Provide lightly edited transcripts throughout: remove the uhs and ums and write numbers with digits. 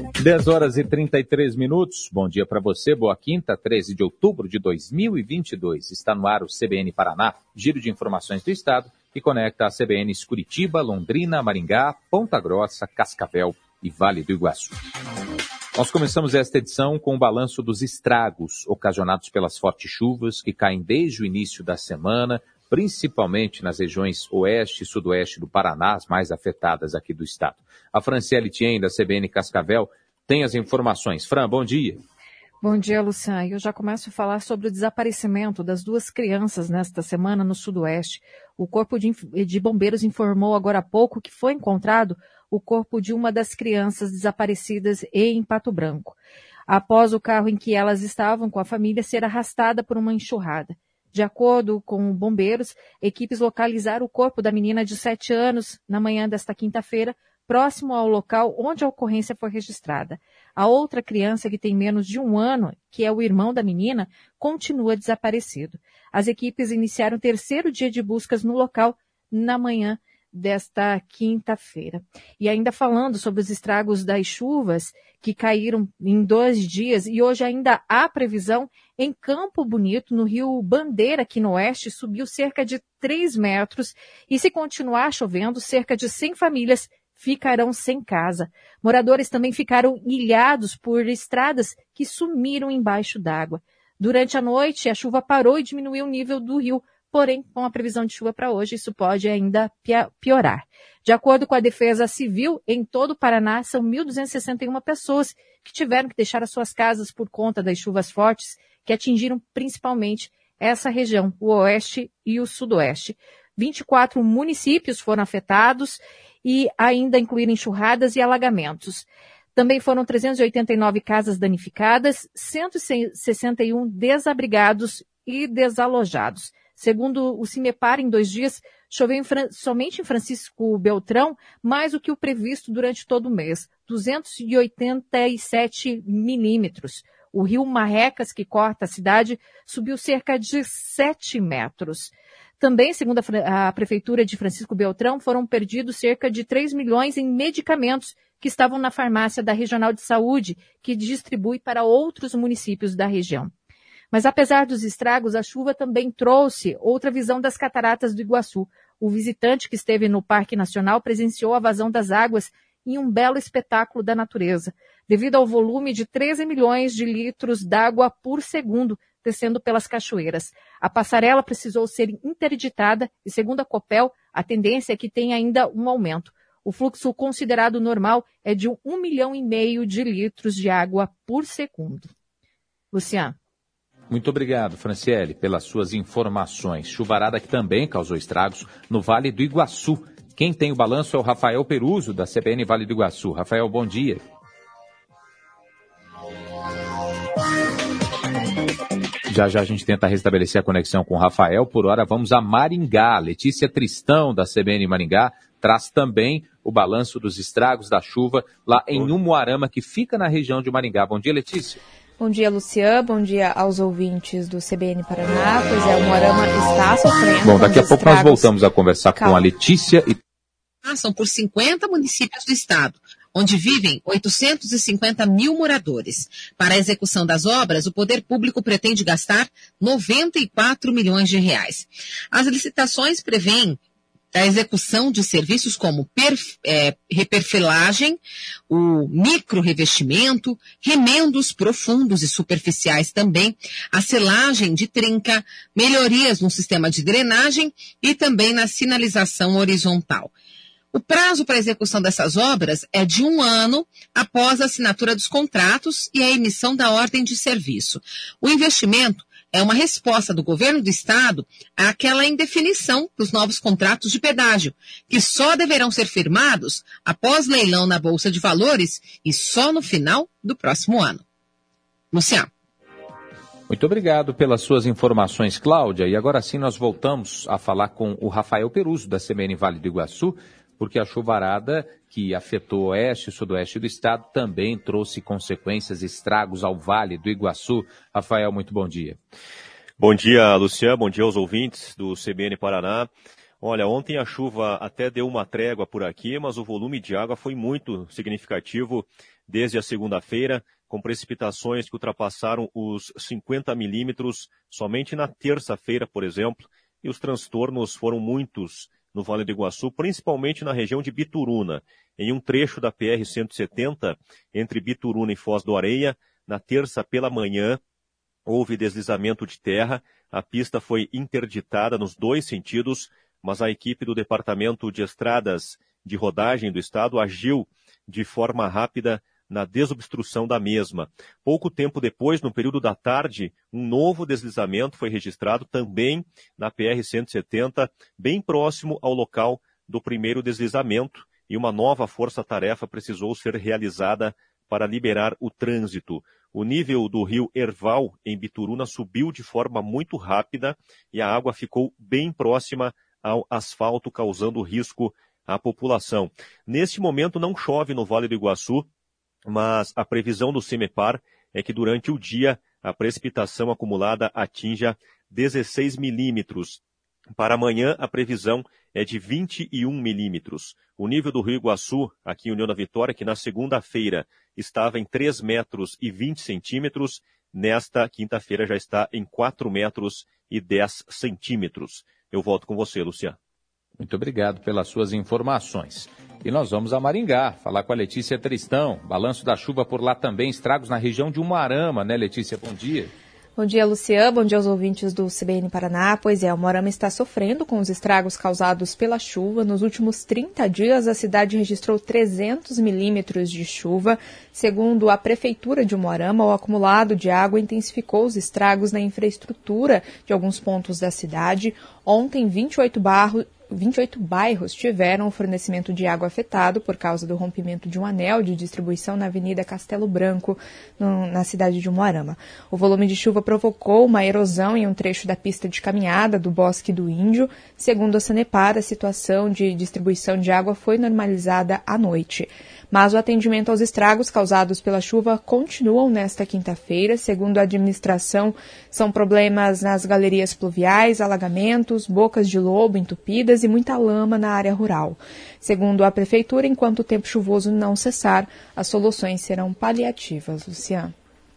10h33. Bom dia para você, boa quinta, 13 de outubro de 2022. Está no ar o CBN Paraná, giro de informações do Estado, que conecta a CBNs Curitiba, Londrina, Maringá, Ponta Grossa, Cascavel e Vale do Iguaçu. Nós começamos esta edição com o balanço dos estragos ocasionados pelas fortes chuvas que caem desde o início da semana, principalmente nas regiões oeste e sudoeste do Paraná, as mais afetadas aqui do estado. A Franciele Tien, da CBN Cascavel, tem as informações. Fran, bom dia. Bom dia, Luciano. Eu já começo a falar sobre o desaparecimento das 2 crianças nesta semana no sudoeste. O Corpo de Bombeiros informou agora há pouco que foi encontrado o corpo de uma das crianças desaparecidas em Pato Branco, após o carro em que elas estavam com a família ser arrastada por uma enxurrada. De acordo com bombeiros, equipes localizaram o corpo da menina de 7 anos na manhã desta quinta-feira, próximo ao local onde a ocorrência foi registrada. A outra criança, que tem menos de 1 ano, que é o irmão da menina, continua desaparecido. As equipes iniciaram o 3º dia de buscas no local na manhã desta quinta-feira. E ainda falando sobre os estragos das chuvas que caíram em 2 dias, e hoje ainda há previsão em Campo Bonito, no Rio Bandeira, aqui no oeste, subiu cerca de 3 metros, e se continuar chovendo, cerca de 100 famílias ficarão sem casa. Moradores também ficaram ilhados por estradas que sumiram embaixo d'água. Durante a noite, a chuva parou e diminuiu o nível do rio, porém, com a previsão de chuva para hoje, isso pode ainda piorar. De acordo com a Defesa Civil, em todo o Paraná, são 1.261 pessoas que tiveram que deixar as suas casas por conta das chuvas fortes que atingiram principalmente essa região, o oeste e o sudoeste. 24 municípios foram afetados e ainda incluíram enxurradas e alagamentos. Também foram 389 casas danificadas, 161 desabrigados e desalojados. Segundo o CIMEPAR, em 2 dias, choveu somente em Francisco Beltrão mais do que o previsto durante todo o mês, 287 milímetros. O rio Marrecas, que corta a cidade, subiu cerca de 7 metros. Também, segundo a Prefeitura de Francisco Beltrão, foram perdidos cerca de 3 milhões em medicamentos que estavam na farmácia da Regional de Saúde, que distribui para outros municípios da região. Mas apesar dos estragos, a chuva também trouxe outra visão das cataratas do Iguaçu. O visitante que esteve no Parque Nacional presenciou a vazão das águas em um belo espetáculo da natureza, devido ao volume de 13 milhões de litros d'água por segundo descendo pelas cachoeiras. A passarela precisou ser interditada e, segundo a Copel, a tendência é que tenha ainda um aumento. O fluxo considerado normal é de 1,5 milhão de litros de água por segundo. Luciano. Muito obrigado, Franciele, pelas suas informações. Chuvarada que também causou estragos no Vale do Iguaçu. Quem tem o balanço é o Rafael Peruso, da CBN Vale do Iguaçu. Rafael, bom dia. Já a gente tenta restabelecer a conexão com o Rafael. Por hora, vamos a Maringá. Letícia Tristão, da CBN Maringá, traz também o balanço dos estragos da chuva lá em Umuarama, que fica na região de Maringá. Bom dia, Letícia. Bom dia, Luciano. Bom dia aos ouvintes do CBN Paraná. Pois é, o Umuarama está sofrendo. Bom, daqui a pouco nós voltamos a conversar com a Letícia. Passam por 50 municípios do estado, onde vivem 850 mil moradores. Para a execução das obras, o poder público pretende gastar 94 milhões de reais. As licitações prevêem a execução de serviços como reperfilagem, o micro-revestimento, remendos profundos e superficiais também, a selagem de trinca, melhorias no sistema de drenagem e também na sinalização horizontal. O prazo para a execução dessas obras é de 1 ano após a assinatura dos contratos e a emissão da ordem de serviço. O investimento é uma resposta do governo do estado àquela indefinição dos novos contratos de pedágio, que só deverão ser firmados após leilão na Bolsa de Valores e só no final do próximo ano. Luciano. Muito obrigado pelas suas informações, Cláudia. E agora sim nós voltamos a falar com o Rafael Peruso, da CBN Vale do Iguaçu, porque a chuvarada que afetou o oeste e o sudoeste do estado também trouxe consequências e estragos ao Vale do Iguaçu. Rafael, muito bom dia. Bom dia, Luciano. Bom dia aos ouvintes do CBN Paraná. Olha, ontem a chuva até deu uma trégua por aqui, mas o volume de água foi muito significativo desde a segunda-feira, com precipitações que ultrapassaram os 50 milímetros somente na terça-feira, por exemplo, e os transtornos foram muitos no Vale do Iguaçu, principalmente na região de Bituruna. Em um trecho da PR-170, entre Bituruna e Foz do Areia, na terça pela manhã, houve deslizamento de terra, a pista foi interditada nos 2 sentidos, mas a equipe do Departamento de Estradas de Rodagem do Estado agiu de forma rápida na desobstrução da mesma. Pouco tempo depois, no período da tarde, um novo deslizamento foi registrado também na PR-170, bem próximo ao local do primeiro deslizamento, e uma nova força-tarefa precisou ser realizada para liberar o trânsito. O nível do rio Herval, em Bituruna, subiu de forma muito rápida e a água ficou bem próxima ao asfalto, causando risco à população. Neste momento não chove no Vale do Iguaçu, mas a previsão do CEMEPAR é que durante o dia a precipitação acumulada atinja 16 milímetros. Para amanhã a previsão é de 21 milímetros. O nível do Rio Iguaçu, aqui em União da Vitória, que na segunda-feira estava em 3 metros e 20 centímetros, nesta quinta-feira já está em 4 metros e 10 centímetros. Eu volto com você, Luciano. Muito obrigado pelas suas informações. E nós vamos a Maringá, falar com a Letícia Tristão. Balanço da chuva por lá também, estragos na região de Umuarama, né, Letícia? Bom dia. Bom dia, Luciano. Bom dia aos ouvintes do CBN Paraná. Pois é, Umuarama está sofrendo com os estragos causados pela chuva. Nos últimos 30 dias, a cidade registrou 300 milímetros de chuva. Segundo a Prefeitura de Umuarama, o acumulado de água intensificou os estragos na infraestrutura de alguns pontos da cidade. Ontem, 28 bairros tiveram o fornecimento de água afetado por causa do rompimento de um anel de distribuição na Avenida Castelo Branco, na cidade de Umuarama. O volume de chuva provocou uma erosão em um trecho da pista de caminhada do Bosque do Índio. Segundo a Sanepar, a situação de distribuição de água foi normalizada à noite. Mas o atendimento aos estragos causados pela chuva continuam nesta quinta-feira. Segundo a administração, são problemas nas galerias pluviais, alagamentos, bocas de lobo entupidas e muita lama na área rural. Segundo a Prefeitura, enquanto o tempo chuvoso não cessar, as soluções serão paliativas. Luciano.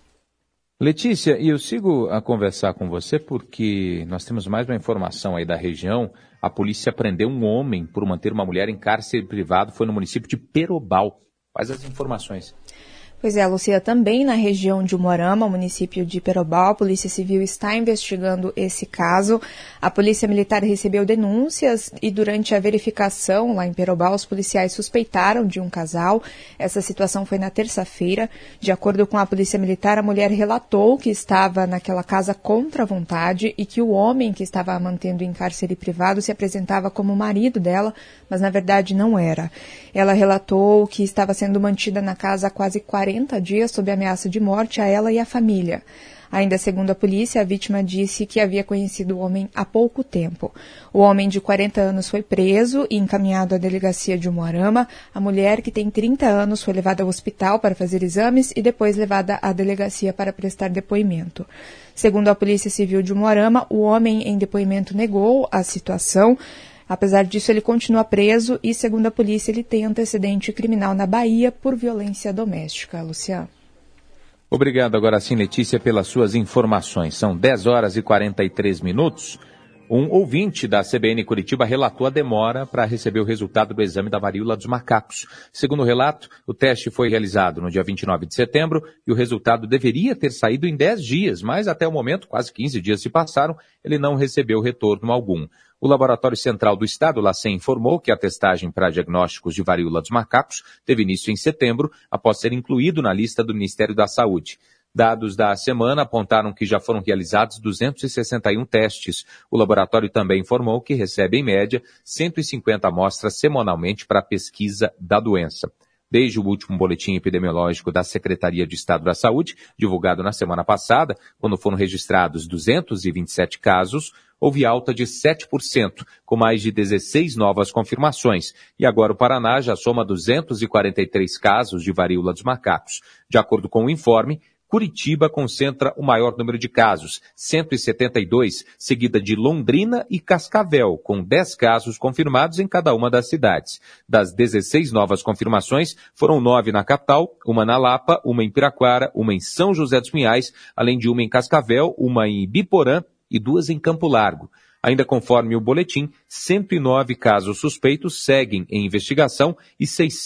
Letícia, e eu sigo a conversar com você porque nós temos mais uma informação aí da região. A polícia prendeu um homem por manter uma mulher em cárcere privado, foi no município de Perobal. Quais as informações? Pois é, Lucia, também na região de Umuarama, município de Perobal, a Polícia Civil está investigando esse caso. A Polícia Militar recebeu denúncias e durante a verificação lá em Perobal, os policiais suspeitaram de um casal. Essa situação foi na terça-feira. De acordo com a Polícia Militar, a mulher relatou que estava naquela casa contra a vontade e que o homem que estava a mantendo em cárcere privado se apresentava como marido dela, mas na verdade não era. Ela relatou que estava sendo mantida na casa há quase 40 dias sob ameaça de morte a ela e a família. Ainda segundo a polícia, a vítima disse que havia conhecido o homem há pouco tempo. O homem de 40 anos foi preso e encaminhado à delegacia de Umuarama. A mulher, que tem 30 anos, foi levada ao hospital para fazer exames e depois levada à delegacia para prestar depoimento. Segundo a Polícia Civil de Umuarama, o homem em depoimento negou a situação. Apesar disso, ele continua preso e, segundo a polícia, ele tem antecedente criminal na Bahia por violência doméstica. Luciano. Obrigado, agora sim, Letícia, pelas suas informações. São 10 horas e 43 minutos. Um ouvinte da CBN Curitiba relatou a demora para receber o resultado do exame da varíola dos macacos. Segundo o relato, o teste foi realizado no dia 29 de setembro e o resultado deveria ter saído em 10 dias, mas até o momento, quase 15 dias se passaram, ele não recebeu retorno algum. O Laboratório Central do Estado, o LACEN, informou que a testagem para diagnósticos de varíola dos macacos teve início em setembro, após ser incluído na lista do Ministério da Saúde. Dados da semana apontaram que já foram realizados 261 testes. O laboratório também informou que recebe, em média, 150 amostras semanalmente para a pesquisa da doença. Desde o último boletim epidemiológico da Secretaria de Estado da Saúde, divulgado na semana passada, quando foram registrados 227 casos, houve alta de 7%, com mais de 16 novas confirmações. E agora o Paraná já soma 243 casos de varíola dos macacos. De acordo com o informe, Curitiba concentra o maior número de casos, 172, seguida de Londrina e Cascavel, com 10 casos confirmados em cada uma das cidades. Das 16 novas confirmações, foram 9 na capital, uma na Lapa, uma em Piraquara, uma em São José dos Pinhais, além de uma em Cascavel, uma em Biporã e 2 em Campo Largo. Ainda conforme o boletim, 109 casos suspeitos seguem em investigação e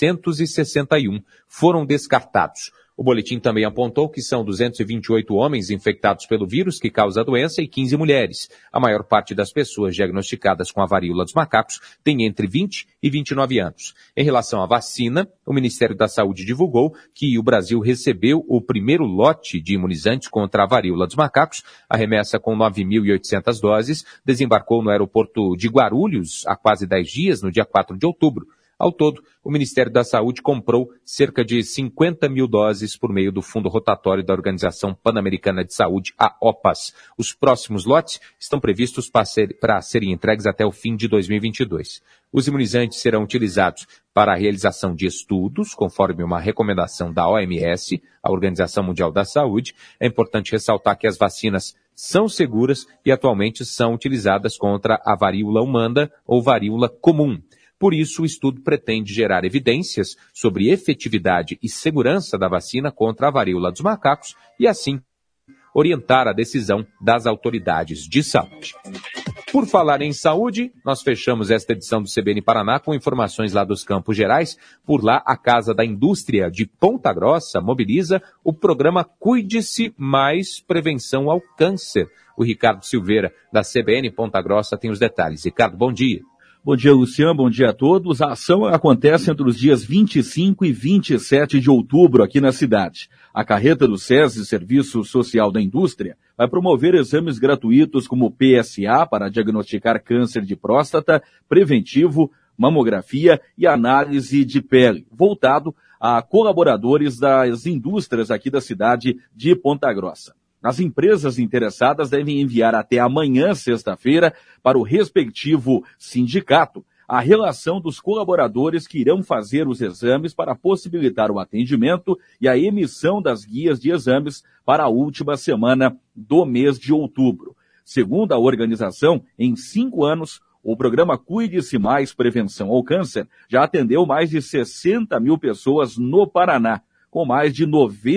661 foram descartados. O boletim também apontou que são 228 homens infectados pelo vírus que causa a doença e 15 mulheres. A maior parte das pessoas diagnosticadas com a varíola dos macacos tem entre 20 e 29 anos. Em relação à vacina, o Ministério da Saúde divulgou que o Brasil recebeu o primeiro lote de imunizantes contra a varíola dos macacos. A remessa com 9.800 doses desembarcou no aeroporto de Guarulhos há quase 10 dias, no dia 4 de outubro. Ao todo, o Ministério da Saúde comprou cerca de 50 mil doses por meio do Fundo Rotatório da Organização Pan-Americana de Saúde, a OPAS. Os próximos lotes estão previstos para serem entregues até o fim de 2022. Os imunizantes serão utilizados para a realização de estudos, conforme uma recomendação da OMS, a Organização Mundial da Saúde. É importante ressaltar que as vacinas são seguras e atualmente são utilizadas contra a varíola humana ou varíola comum. Por isso, o estudo pretende gerar evidências sobre efetividade e segurança da vacina contra a varíola dos macacos e, assim, orientar a decisão das autoridades de saúde. Por falar em saúde, nós fechamos esta edição do CBN Paraná com informações lá dos Campos Gerais. Por lá, a Casa da Indústria de Ponta Grossa mobiliza o programa Cuide-se Mais Prevenção ao Câncer. O Ricardo Silveira, da CBN Ponta Grossa, tem os detalhes. Ricardo, bom dia. Bom dia, Luciano. Bom dia a todos. A ação acontece entre os dias 25 e 27 de outubro aqui na cidade. A carreta do SESI, Serviço Social da Indústria, vai promover exames gratuitos como PSA para diagnosticar câncer de próstata, preventivo, mamografia e análise de pele, voltado a colaboradores das indústrias aqui da cidade de Ponta Grossa. As empresas interessadas devem enviar até amanhã, sexta-feira, para o respectivo sindicato, a relação dos colaboradores que irão fazer os exames para possibilitar o atendimento e a emissão das guias de exames para a última semana do mês de outubro. Segundo a organização, em 5 anos, o programa Cuide-se Mais Prevenção ao Câncer já atendeu mais de 60 mil pessoas no Paraná, com mais de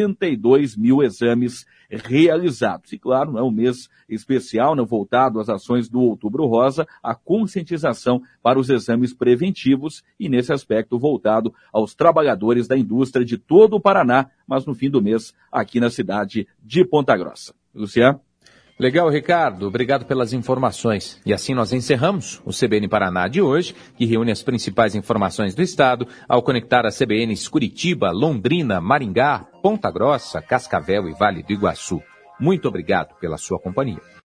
92 mil exames realizados. E claro, é um mês especial, voltado às ações do Outubro Rosa, a conscientização para os exames preventivos e, nesse aspecto, voltado aos trabalhadores da indústria de todo o Paraná, mas no fim do mês aqui na cidade de Ponta Grossa. Luciano? Legal, Ricardo. Obrigado pelas informações. E assim nós encerramos o CBN Paraná de hoje, que reúne as principais informações do estado ao conectar a CBNs Curitiba, Londrina, Maringá, Ponta Grossa, Cascavel e Vale do Iguaçu. Muito obrigado pela sua companhia.